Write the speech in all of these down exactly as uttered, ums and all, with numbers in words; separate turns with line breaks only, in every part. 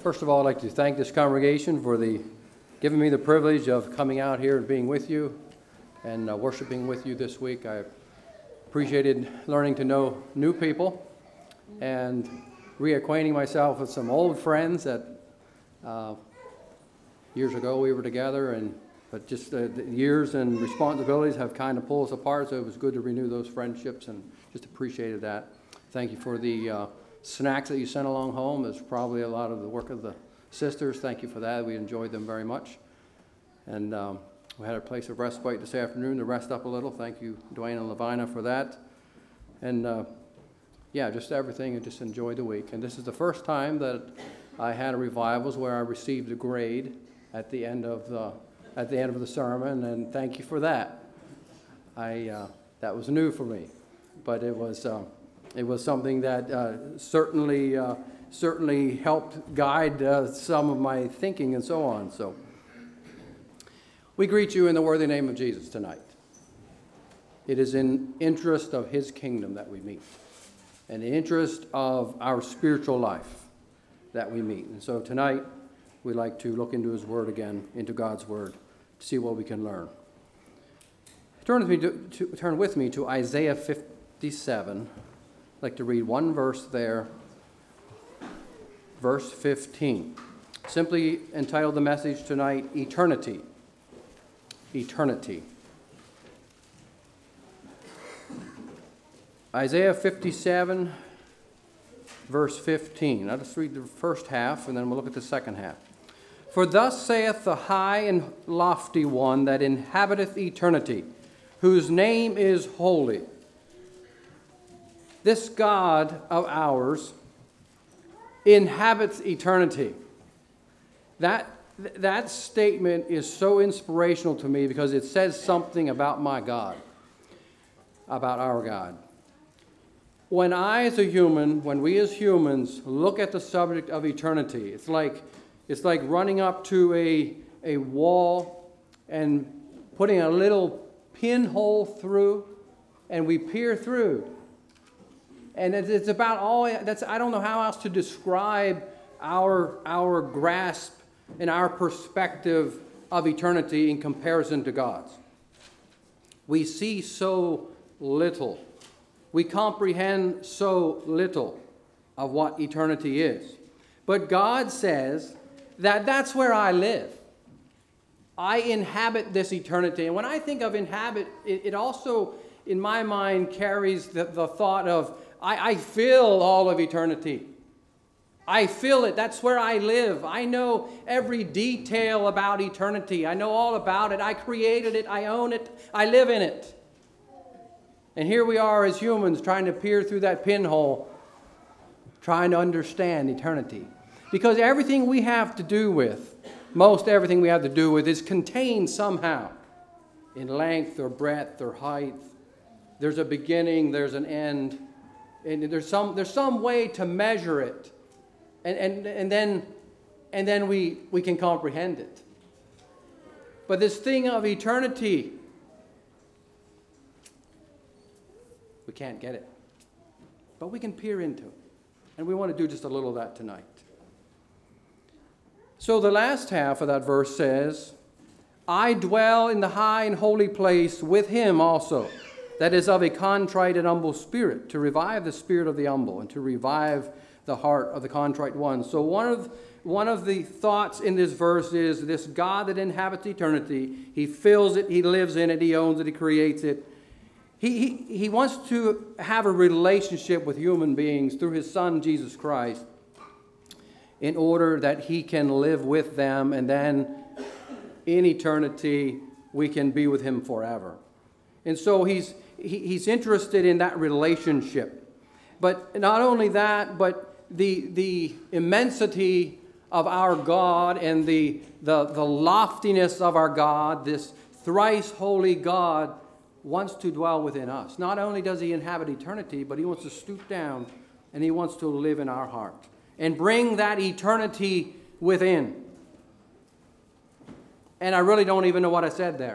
First of all, I'd like to thank this congregation for the giving me the privilege of coming out here and being with you and uh, worshiping with you this week. I appreciated learning to know new people and reacquainting myself with some old friends that uh, years ago we were together, and but just uh, the years and responsibilities have kind of pulled us apart, so it was good to renew those friendships and just appreciated that. Thank you for the uh, snacks that you sent along home. It's probably a lot of the work of the sisters. Thank you for that. We enjoyed them very much. And um, we had a place of respite this afternoon to rest up a little. Thank you, Dwayne and Lavina, for that. And uh, yeah, just everything, and just enjoyed the week. And this is the first time that I had a revivals where I received a grade at the end of the at the end of the sermon, and thank you for that. I uh, that was new for me, but it was. Um, It was something that uh, certainly uh, certainly helped guide uh, some of my thinking and so on. So we greet you in the worthy name of Jesus tonight. It is in interest of his kingdom that we meet, and the interest of our spiritual life that we meet. And so tonight we like to look into his word again, into God's word, to see what we can learn. Turn with me to, to, turn with me to Isaiah fifty-seven. I'd like to read one verse there, verse fifteen. Simply entitled the message tonight, Eternity. Eternity. Isaiah fifty-seven, verse fifteen. I'll just read the first half, and then we'll look at the second half. For thus saith the high and lofty one that inhabiteth eternity, whose name is holy. This God of ours inhabits eternity. That, that statement is so inspirational to me because it says something about my God, about our God. When I as a human, when we as humans look at the subject of eternity, it's like, it's like running up to a, a wall and putting a little pinhole through, and we peer through. And it's about all, that's, I don't know how else to describe our, our grasp and our perspective of eternity in comparison to God's. We see so little. We comprehend so little of what eternity is. But God says that that's where I live. I inhabit this eternity. And when I think of inhabit, it, it also, in my mind, carries the, the thought of I, I feel all of eternity. I feel it. That's where I live. I know every detail about eternity. I know all about it. I created it. I own it. I live in it. And here we are as humans trying to peer through that pinhole, trying to understand eternity. Because everything we have to do with, most everything we have to do with, is contained somehow in length or breadth or height. There's a beginning, there's an end. And there's some there's some way to measure it, and and and then and then we we can comprehend it. But this thing of eternity, we can't get it, but we can peer into it, and we want to do just a little of that tonight. So the last half of that verse says, "I dwell in the high and holy place with him also, that is of a contrite and humble spirit, to revive the spirit of the humble and to revive the heart of the contrite one." So one of, one of the thoughts in this verse is this God that inhabits eternity. He fills it, he lives in it, he owns it, he creates it. He, he, he wants to have a relationship with human beings through his Son, Jesus Christ, in order that he can live with them, and then in eternity we can be with him forever. And so he's he, he's interested in that relationship. But not only that, but the the immensity of our God and the, the, the loftiness of our God, this thrice holy God, wants to dwell within us. Not only does he inhabit eternity, but he wants to stoop down and he wants to live in our heart and bring that eternity within. And I really don't even know what I said there,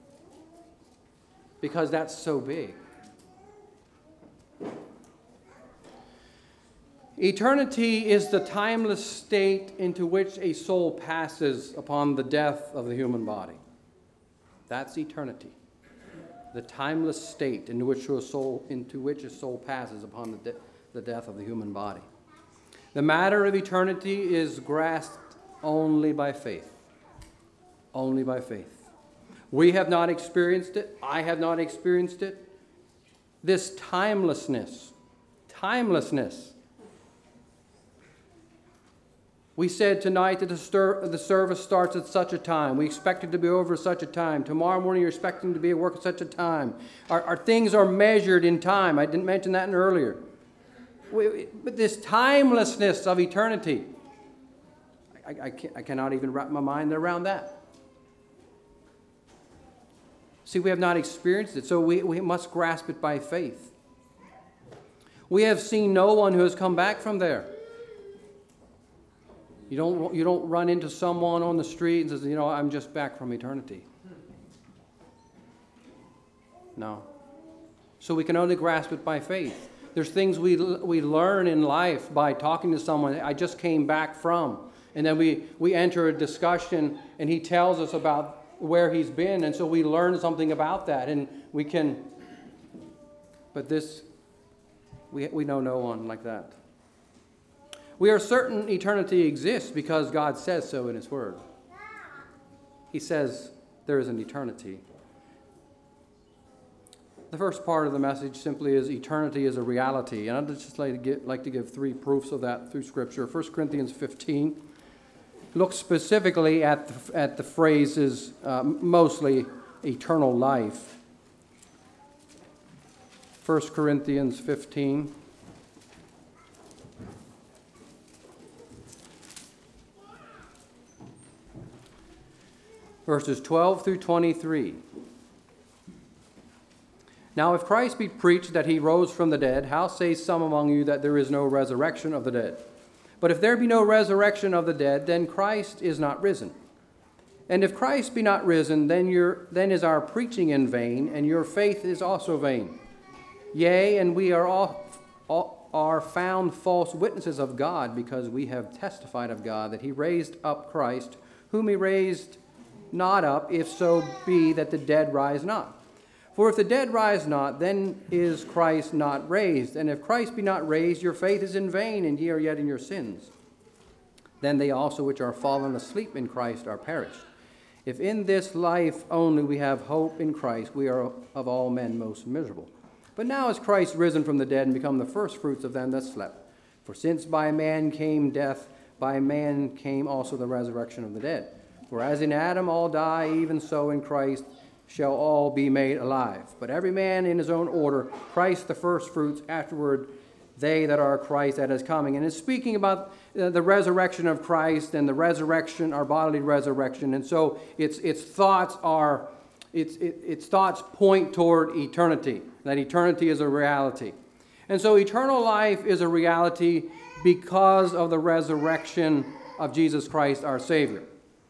because that's so big. Eternity is the timeless state into which a soul passes upon the death of the human body. That's eternity. The timeless state into which a soul, into which a soul passes upon the, de- the death of the human body. The matter of eternity is grasped only by faith. Only by faith. We have not experienced it. I have not experienced it. This timelessness. Timelessness. We said tonight that the, stir, the service starts at such a time. We expect it to be over at such a time. Tomorrow morning you're expecting to be at work at such a time. Our, our things are measured in time. I didn't mention that earlier. We, but this timelessness of eternity, I, I, can't, I cannot even wrap my mind around that. See, we have not experienced it, so we, we must grasp it by faith. We have seen no one who has come back from there. You don't, you don't run into someone on the street and says, you know, I'm just back from eternity. No. So we can only grasp it by faith. There's things we we learn in life by talking to someone I just came back from. And then we, we enter a discussion and he tells us about where he's been. And so we learn something about that. And we can, but this, we we know no one like that. We are certain eternity exists because God says so in his word. He says there is an eternity. The first part of the message simply is eternity is a reality. And I'd just like to, get, like to give three proofs of that through Scripture. First Corinthians fifteen looks specifically at the, at the phrases uh, mostly eternal life. First Corinthians fifteen. Verses twelve through twenty-three. Now if Christ be preached that he rose from the dead, how say some among you that there is no resurrection of the dead? But if there be no resurrection of the dead, then Christ is not risen. And if Christ be not risen, then your then is our preaching in vain, and your faith is also vain. Yea, and we are all, all are found false witnesses of God, because we have testified of God that he raised up Christ, whom he raised not up, if so be that the dead rise not. For if the dead rise not, then is Christ not raised. And if Christ be not raised, your faith is in vain, and ye are yet in your sins. Then they also which are fallen asleep in Christ are perished. If in this life only we have hope in Christ, we are of all men most miserable. But now is Christ risen from the dead and become the firstfruits of them that slept. For since by man came death, by man came also the resurrection of the dead. For as in Adam all die, even so in Christ shall all be made alive. But every man in his own order, Christ the firstfruits, afterward they that are Christ that is coming. And it's speaking about uh, the resurrection of Christ and the resurrection, our bodily resurrection. And so its its thoughts are, its it, its thoughts point toward eternity, that eternity is a reality. And so eternal life is a reality because of the resurrection of Jesus Christ our Savior.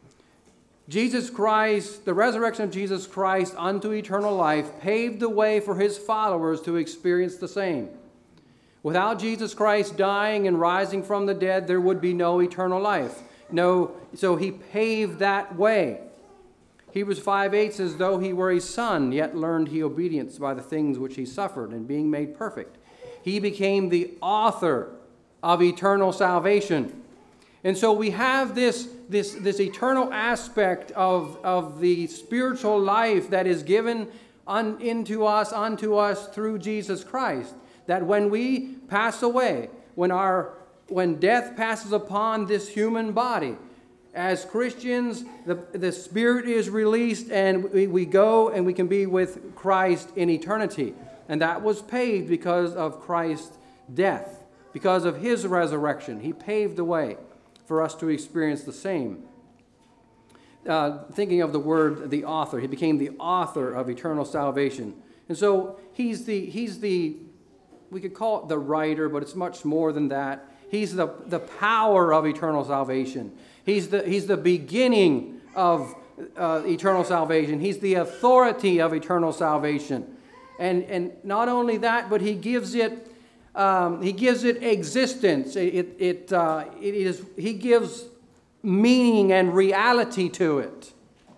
Jesus Christ, the resurrection of Jesus Christ unto eternal life paved the way for his followers to experience the same. Without Jesus Christ dying and rising from the dead, there would be no eternal life. No, so he paved that way. Hebrews five eight says, though he were a son, yet learned he obedience by the things which he suffered, and being made perfect, he became the author of eternal salvation. And so we have this, this, this eternal aspect of, of the spiritual life that is given un, into us, unto us through Jesus Christ. That when we pass away, when, our, when death passes upon this human body, as Christians, the, the Spirit is released and we, we go and we can be with Christ in eternity. And that was paved because of Christ's death, because of his resurrection. He paved the way for us to experience the same. Uh, thinking of the word, the author, he became the author of eternal salvation. And so he's the, he's the, we could call it the writer, but it's much more than that. He's the, the power of eternal salvation. He's the, he's the beginning of uh, eternal salvation. He's the authority of eternal salvation. And, and not only that, but he gives it Um, he gives it existence. It, it, it, uh, it is, he gives meaning and reality to it.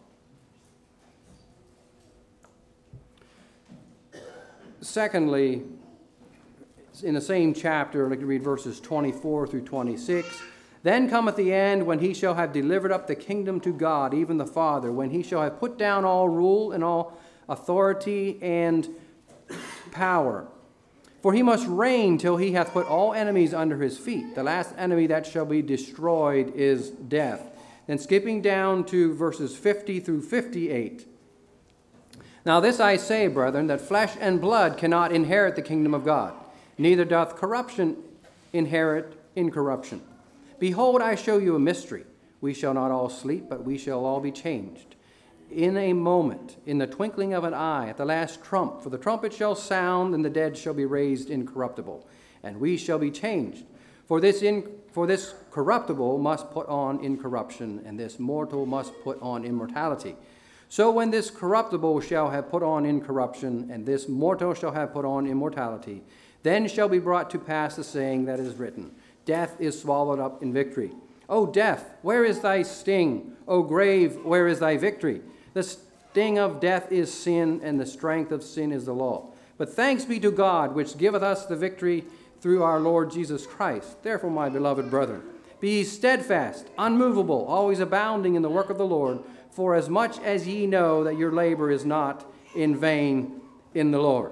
Secondly, in the same chapter, I can read verses twenty-four through twenty-six. Then cometh the end, when he shall have delivered up the kingdom to God, even the Father, when he shall have put down all rule and all authority and power. For he must reign till he hath put all enemies under his feet. The last enemy that shall be destroyed is death. Then skipping down to verses fifty through fifty-eight. Now this I say, brethren, that flesh and blood cannot inherit the kingdom of God, neither doth corruption inherit incorruption. Behold, I show you a mystery. We shall not all sleep, but we shall all be changed. In a moment, in the twinkling of an eye, at the last trump, for the trumpet shall sound, and the dead shall be raised incorruptible, and we shall be changed. For this, in, for this corruptible must put on incorruption, and this mortal must put on immortality. So when this corruptible shall have put on incorruption, and this mortal shall have put on immortality, then shall be brought to pass the saying that is written, Death is swallowed up in victory. O death, where is thy sting? O grave, where is thy victory? The sting of death is sin, and the strength of sin is the law. But thanks be to God, which giveth us the victory through our Lord Jesus Christ. Therefore, my beloved brethren, be ye steadfast, unmovable, always abounding in the work of the Lord, for as much as ye know that your labor is not in vain in the Lord.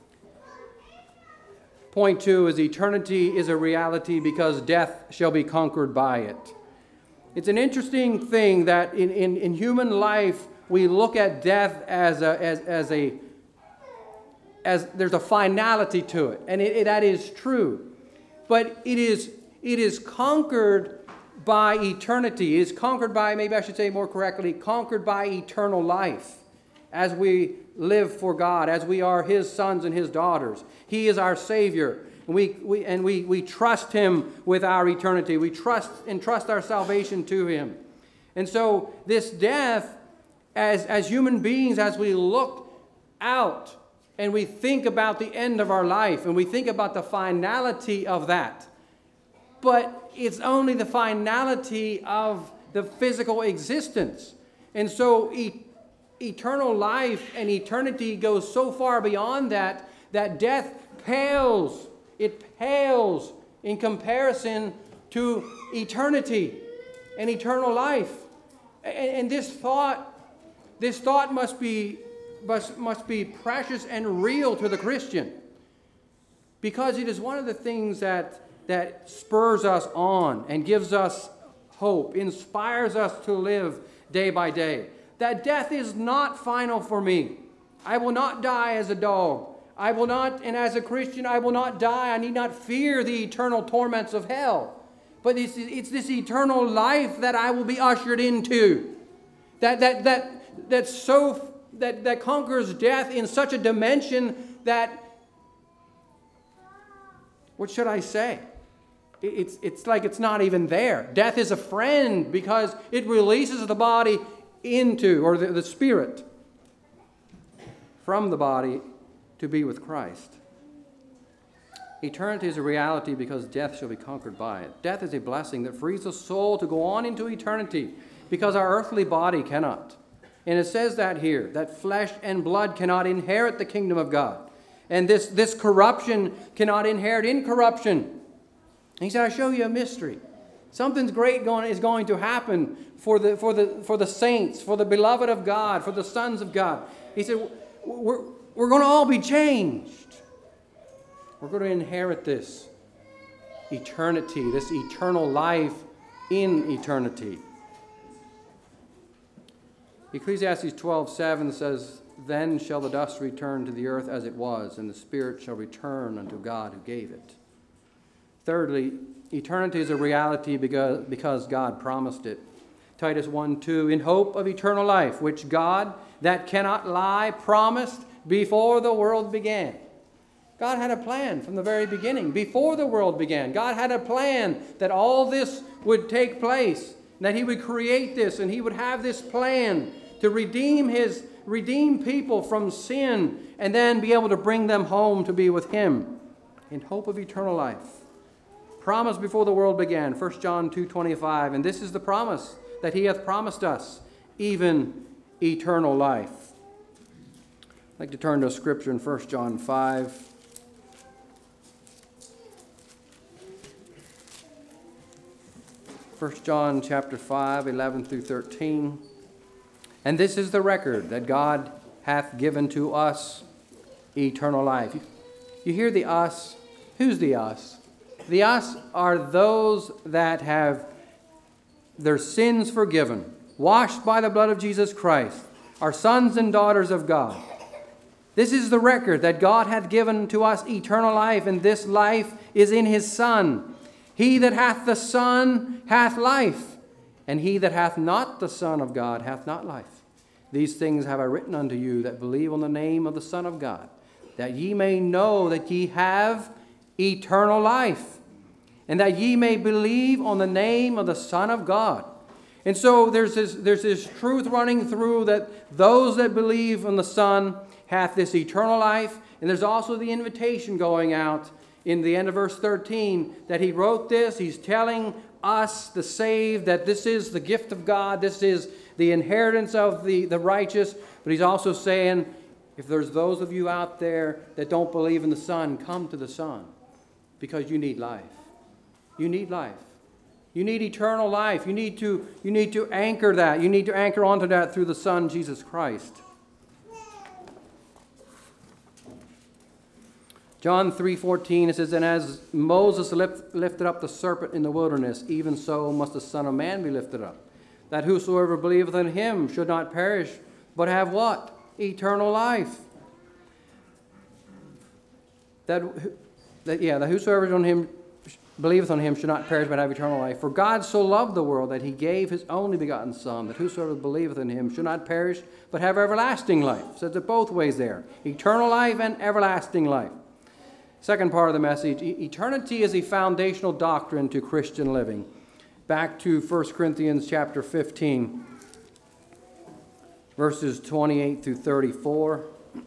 Point two is eternity is a reality because death shall be conquered by it. It's an interesting thing that in, in, in human life, we look at death as a, as, as a, as there's a finality to it, and it, it, that is true. But it is, it is conquered by eternity. It is conquered by, maybe I should say more correctly, conquered by eternal life as we live for God, as we are His sons and His daughters. He is our Savior, and we, we, and we, we trust Him with our eternity. We trust and trust our salvation to Him. And so this death, as, as human beings, as we look out and we think about the end of our life and we think about the finality of that, but it's only the finality of the physical existence. And so e- eternal life and eternity goes so far beyond that, that death pales. It pales in comparison to eternity and eternal life. And, and this thought, this thought must be, must, must be precious and real to the Christian, because it is one of the things that that spurs us on and gives us hope, inspires us to live day by day. That death is not final for me. I will not die as a dog. I will not, and as a Christian, I will not die. I need not fear the eternal torments of hell. But it's, it's this eternal life that I will be ushered into. That, that, that, that, so, that, that conquers death in such a dimension that, what should I say? It's, it's like it's not even there. Death is a friend because it releases the body into, or the, the spirit from the body to be with Christ. Eternity is a reality because death shall be conquered by it. Death is a blessing that frees the soul to go on into eternity because our earthly body cannot. And it says that here, that flesh and blood cannot inherit the kingdom of God. And this, this corruption cannot inherit incorruption. He said, I show you a mystery. Something's great going, is going to happen for the, for, the, for the saints, for the beloved of God, for the sons of God. He said, we're, we're going to all be changed. We're going to inherit this eternity, this eternal life in eternity. Ecclesiastes twelve seven says, Then shall the dust return to the earth as it was, and the spirit shall return unto God who gave it. Thirdly, eternity is a reality because, because God promised it. Titus one two, in hope of eternal life, which God, that cannot lie, promised before the world began. God had a plan from the very beginning. Before the world began, God had a plan that all this would take place, that He would create this, and He would have this plan to redeem His redeem people from sin, and then be able to bring them home to be with Him. in hope of eternal life. Promised before the world began, First John two twenty-five, and this is the promise that he hath promised us, even eternal life. I'd like to turn to a scripture in First John five. First John chapter five, eleven through thirteen. And this is the record that God hath given to us, eternal life. You, you hear the us? Who's the us? The us are those that have their sins forgiven, washed by the blood of Jesus Christ, are sons and daughters of God. This is the record that God hath given to us eternal life, and this life is in his Son. He that hath the Son hath life, and he that hath not the Son of God hath not life. These things have I written unto you that believe on the name of the Son of God, that ye may know that ye have eternal life, and that ye may believe on the name of the Son of God. And so there's this, there's this truth running through that those that believe on the Son hath this eternal life, and there's also the invitation going out in the end of verse thirteen that he wrote this. He's telling us, the saved, that this is the gift of God, this is the inheritance of the, the righteous, but he's also saying, if there's those of you out there that don't believe in the Son, come to the Son, because you need life. You need life. You need eternal life. You need to, you need to anchor that. You need to anchor onto that through the Son, Jesus Christ. John three fourteen, it says, and as Moses lift, lifted up the serpent in the wilderness, even so must the Son of Man be lifted up, that whosoever believeth in him should not perish, but have what? Eternal life. That, that yeah, that whosoever on him believeth on him should not perish, but have eternal life. For God so loved the world that he gave his only begotten Son, that whosoever believeth in him should not perish, but have everlasting life. So it's both ways there. Eternal life and everlasting life. Second part of the message, eternity is a foundational doctrine to Christian living. Back to First Corinthians chapter fifteen, verses twenty-eight through thirty-four.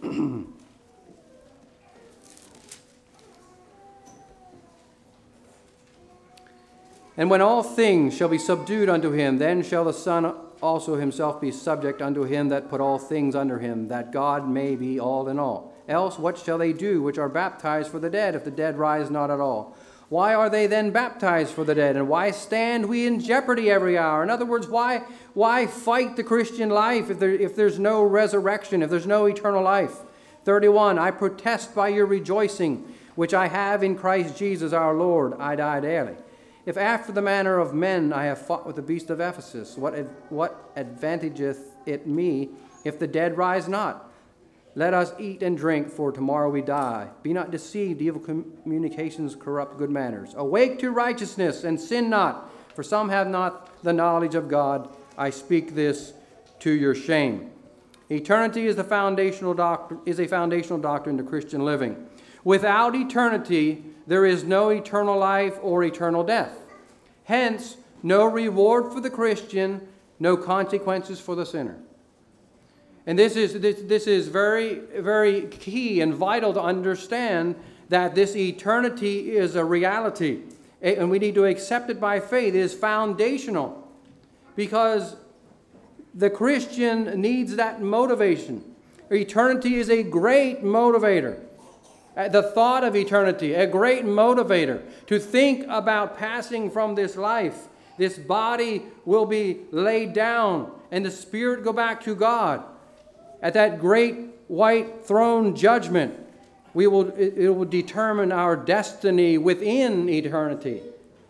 And when all things shall be subdued unto him, then shall the Son also himself be subject unto him that put all things under him, that God may be all in all. Else what shall they do which are baptized for the dead, if the dead rise not at all? Why are they then baptized for the dead? And why stand we in jeopardy every hour? In other words, why, why fight the Christian life if, there, if there's no resurrection, if there's no eternal life? thirty-one, I protest by your rejoicing, which I have in Christ Jesus our Lord, I die daily. If after the manner of men I have fought with the beast of Ephesus, what, ad, what advantageth it me if the dead rise not? Let us eat and drink, for tomorrow we die. Be not deceived, evil communications corrupt good manners. Awake to righteousness, and sin not, for some have not the knowledge of God. I speak this to your shame. Eternity is the foundational doctrine, is a foundational doctrine to Christian living. Without eternity, there is no eternal life or eternal death. Hence, no reward for the Christian, no consequences for the sinner. And this is, this, this is very, very key and vital to understand that this eternity is a reality. And we need to accept it by faith. It is foundational. Because the Christian needs that motivation. Eternity is a great motivator. The thought of eternity, a great motivator. To think about passing from this life. This body will be laid down and the spirit go back to God. At that great white throne judgment, we will, it, it will determine our destiny within eternity.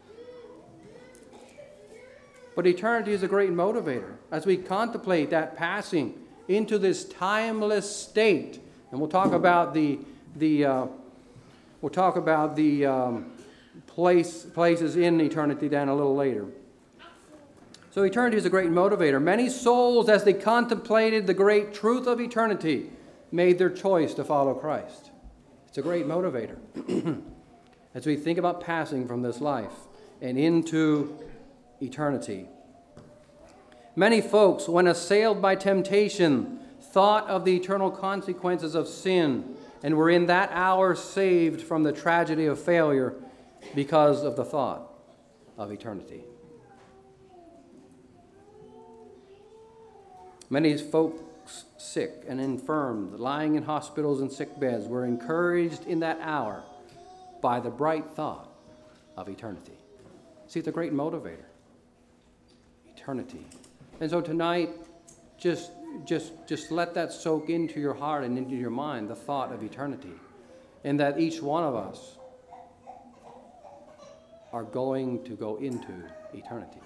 But eternity is a great motivator as we contemplate that passing into this timeless state. And we'll talk about the the uh, we'll talk about the um, place places in eternity then a little later. So eternity is a great motivator. Many souls, as they contemplated the great truth of eternity, made their choice to follow Christ. It's a great motivator. As we think about passing from this life and into eternity. Many folks, when assailed by temptation, thought of the eternal consequences of sin And we're in that hour saved from the tragedy of failure because of the thought of eternity. Many folks sick and infirm, lying in hospitals and sick beds, were encouraged in that hour by the bright thought of eternity. See, it's a great motivator. Eternity. And so tonight, just, just, just let that soak into your heart and into your mind, the thought of eternity. And that each one of us are going to go into eternity.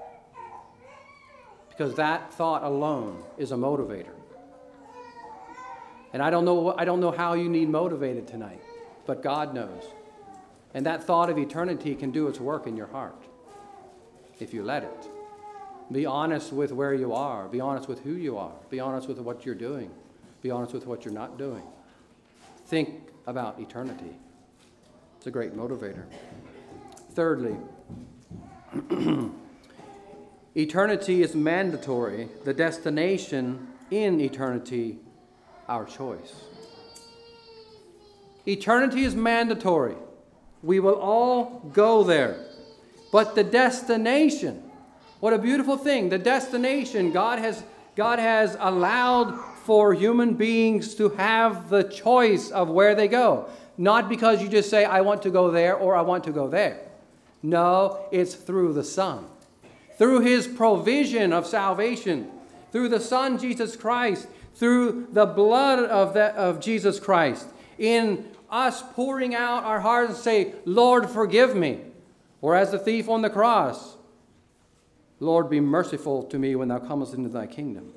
Because that thought alone is a motivator. And I don't know, I don't know how you need motivated tonight, but God knows. And that thought of eternity can do its work in your heart if you let it. Be honest with where you are. Be honest with who you are. Be honest with what you're doing. Be honest with what you're not doing. Think about eternity. It's a great motivator. Thirdly, eternity is mandatory. The destination in eternity, our choice. Eternity is mandatory. We will all go there. But the destination, what a beautiful thing. The destination, God has, God has allowed for human beings to have the choice of where they go. Not because you just say, I want to go there or I want to go there. No, it's through the Son. Through His provision of salvation. Through the Son, Jesus Christ. Through the blood of, that, of Jesus Christ. In us pouring out our hearts and say, Lord, forgive me. Or as the thief on the cross, Lord, be merciful to me when thou comest into thy kingdom.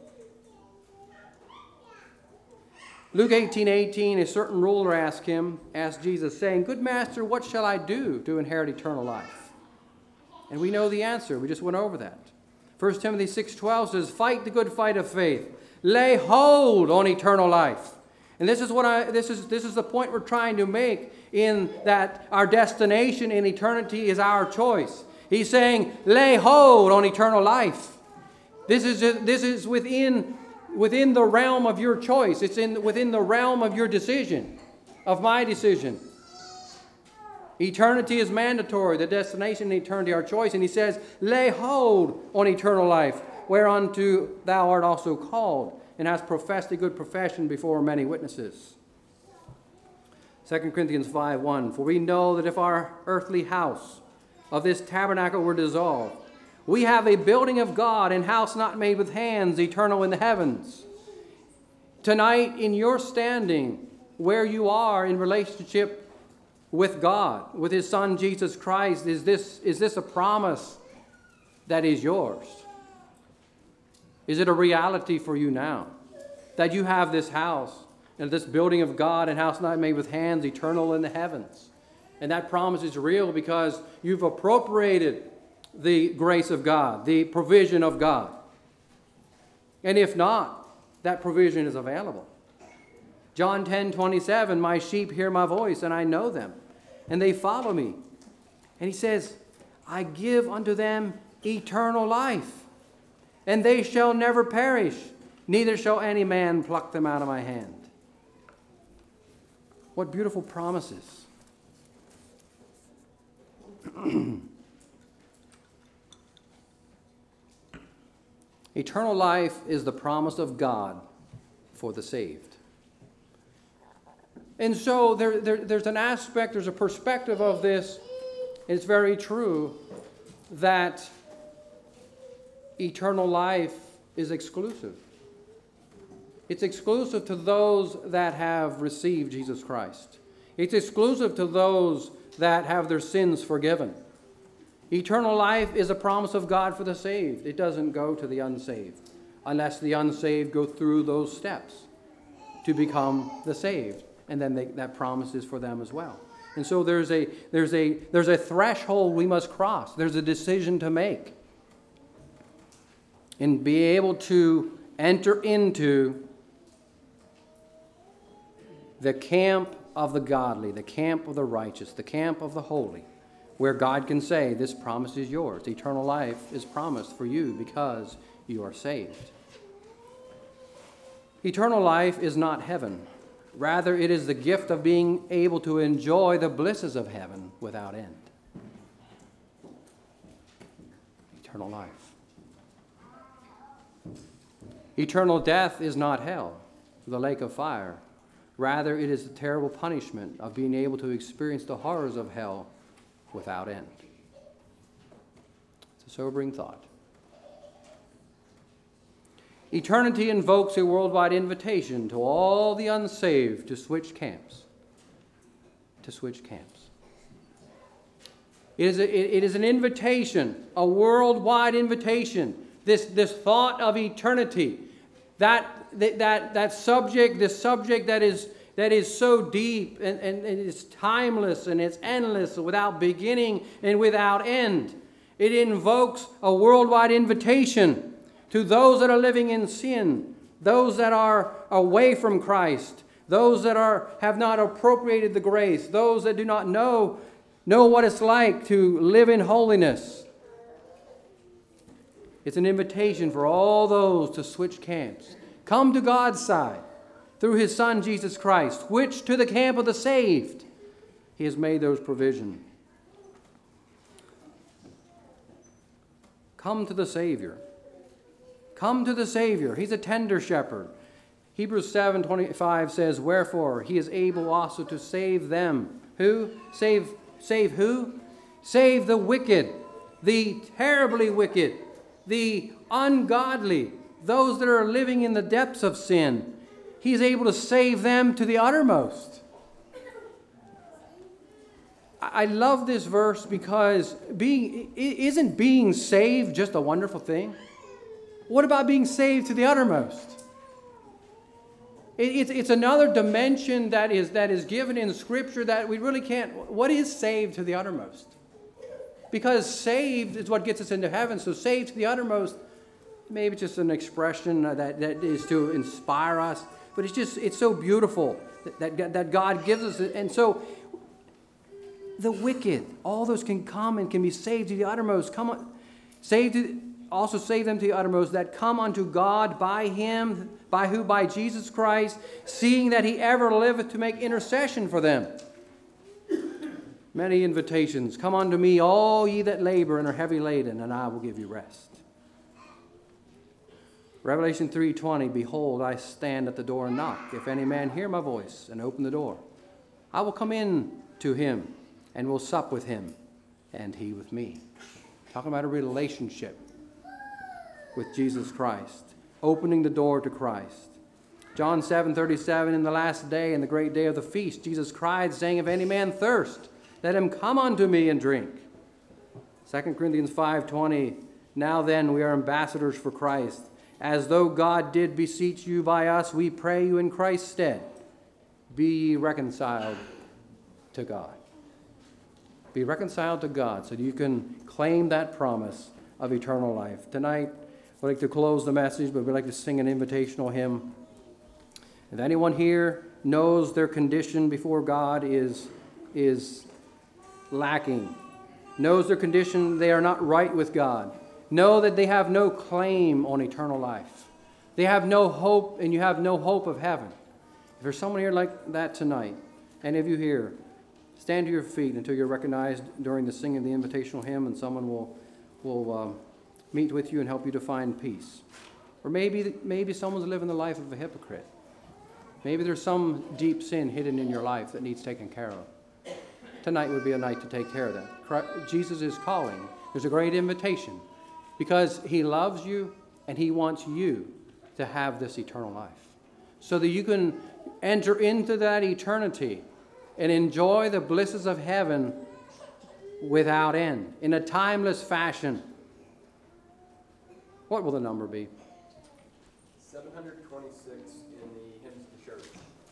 Luke eighteen eighteen, a certain ruler asked him, asked Jesus, saying, Good master, what shall I do to inherit eternal life? And we know the answer. We just went over that. First Timothy six twelve says, Fight the good fight of faith. Lay hold on eternal life. And this is what I this is this is the point we're trying to make, in that our destination in eternity is our choice. He's saying, lay hold on eternal life. This is this is within within the realm of your choice. It's in within the realm of your decision, of my decision. Eternity is mandatory. The destination in eternity, our choice. And he says, lay hold on eternal life, whereunto thou art also called, and hast professed a good profession before many witnesses. Second Corinthians five one, For we know that if our earthly house of this tabernacle were dissolved, we have a building of God, and house not made with hands, eternal in the heavens. Tonight, in your standing, where you are in relationship with God, with His Son Jesus Christ, is this, is this a promise that is yours? Is it a reality for you now? That you have this house, and this building of God, and house not made with hands, eternal in the heavens. And that promise is real because you've appropriated the grace of God, the provision of God. And if not, that provision is available. John ten twenty-seven, My sheep hear my voice, and I know them, and they follow me. And He says, I give unto them eternal life, and they shall never perish, neither shall any man pluck them out of my hand. What beautiful promises. Eternal life is the promise of God for the saved. And so there, there, there's an aspect, there's a perspective of this. It's very true that eternal life is exclusive. It's exclusive to those that have received Jesus Christ. It's exclusive to those that have their sins forgiven. Eternal life is a promise of God for the saved. It doesn't go to the unsaved, unless the unsaved go through those steps to become the saved. And then they, that promise is for them as well. And so there's a, there's a, there's a threshold we must cross. There's a decision to make. And be able to enter into the camp of the godly, the camp of the righteous, the camp of the holy, where God can say, this promise is yours. Eternal life is promised for you because you are saved. Eternal life is not heaven. Rather, it is the gift of being able to enjoy the blisses of heaven without end. Eternal life. Eternal death is not hell, the lake of fire. Rather, it is the terrible punishment of being able to experience the horrors of hell without end. It's a sobering thought. Eternity invokes a worldwide invitation to all the unsaved to switch camps. To switch camps. It is, a, it is an invitation, a worldwide invitation. This, this thought of eternity, that, that, that subject, this subject that is, that is so deep and, and, and it's timeless and it's endless, without beginning and without end. It invokes a worldwide invitation to those that are living in sin, those that are away from Christ, those that are have not appropriated the grace, those that do not know, know what it's like to live in holiness. It's an invitation for all those to switch camps. Come to God's side through His Son, Jesus Christ. Switch to the camp of the saved. He has made those provisions. Come to the Savior. Come to the Savior. He's a tender shepherd. Hebrews seven twenty-five says, wherefore he is able also to save them. Who? Save, save who? Save the wicked, the terribly wicked, the ungodly, those that are living in the depths of sin. He is able to save them to the uttermost. I love this verse because being isn't being saved just a wonderful thing? What about being saved to the uttermost? It's, it's another dimension that is, that is given in Scripture that we really can't. What is saved to the uttermost? Because saved is what gets us into heaven. So saved to the uttermost, maybe just an expression that, that is to inspire us. But it's just, it's so beautiful that, that, that God gives us it. And so the wicked, all those can come and can be saved to the uttermost. Come on, saved to Also save them to the uttermost that come unto God by Him, by who? By Jesus Christ, seeing that He ever liveth to make intercession for them. Many invitations. Come unto me, all ye that labor and are heavy laden, and I will give you rest. Revelation three twenty, behold, I stand at the door and knock. If any man hear my voice and open the door, I will come in to him and will sup with him, and he with me. Talking about a relationship with Jesus Christ, opening the door to Christ. John seven thirty-seven, in the last day and the great day of the feast, Jesus cried, saying, if any man thirst, let him come unto me and drink. Second Corinthians five twenty, now then we are ambassadors for Christ, as though God did beseech you by us, we pray you in Christ's stead, be ye reconciled to God. Be reconciled to God so that you can claim that promise of eternal life. Tonight, I'd like to close the message, but we'd like to sing an invitational hymn. If anyone here knows their condition before God is, is lacking, knows their condition, they are not right with God, know that they have no claim on eternal life. They have no hope, and you have no hope of heaven. If there's someone here like that tonight, any of you here, stand to your feet until you're recognized during the singing of the invitational hymn, and someone will, will um, meet with you and help you to find peace. Or maybe, maybe someone's living the life of a hypocrite. Maybe there's some deep sin hidden in your life that needs taken care of. Tonight would be a night to take care of that. Christ, Jesus is calling. There's a great invitation because He loves you and He wants you to have this eternal life so that you can enter into that eternity and enjoy the blisses of heaven without end, in a timeless fashion. What will the number be?
seven hundred twenty-six in the Hymns of the Church.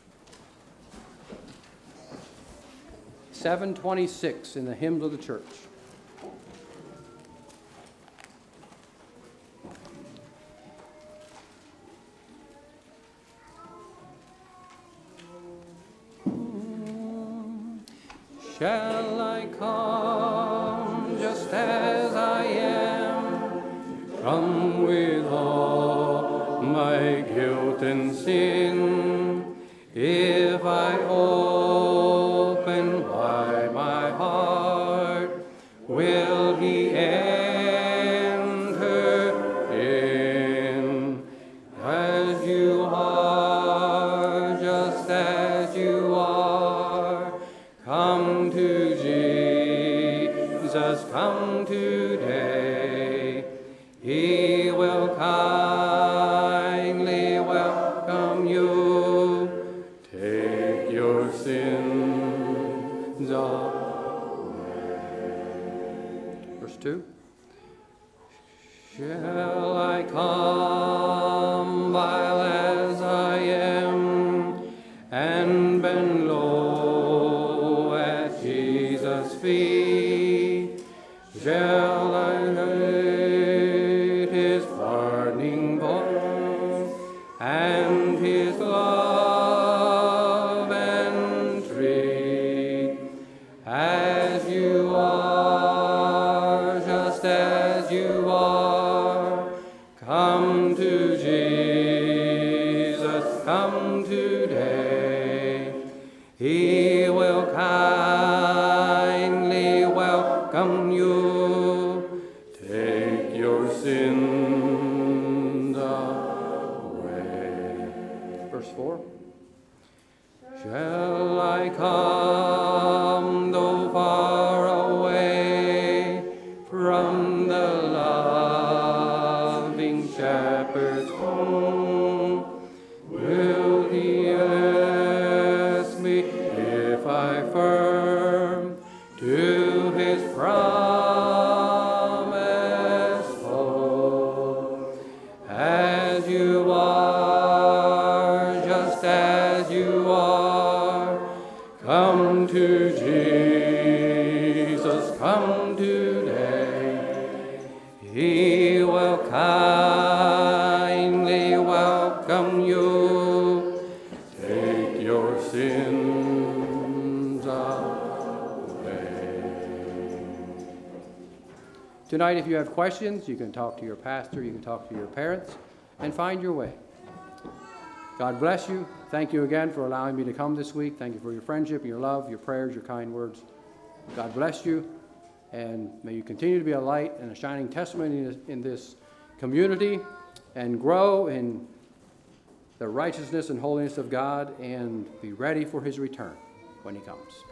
seven twenty-six in the Hymns of the Church. Shall I come just as I am, come with all my guilt and sin? If will he enter in. As you are, just as you are, come to Jesus, come today. He will kindly welcome you. Take your sins away. Verse two. Shall I come while as I am, and bend low at Jesus' feet? Shall I hate his pardoning voice and his love entreat? As you are, just as you are, come to Jesus, come today. He will kindly welcome you. Take your sins away. Verse four. Shall I come, though far away, from the loving shepherd's home? Will he ask me if I firm to his promise hold? As you are, just as you are, come to Jesus, come today. He will kindly welcome you. Take your sins away. Tonight, if you have questions, you can talk to your pastor, you can talk to your parents, and find your way. God bless you. Thank you again for allowing me to come this week. Thank you for your friendship, your love, your prayers, your kind words. God bless you, and may you continue to be a light and a shining testimony in this, in this community, and grow in the righteousness and holiness of God, and be ready for his return when he comes.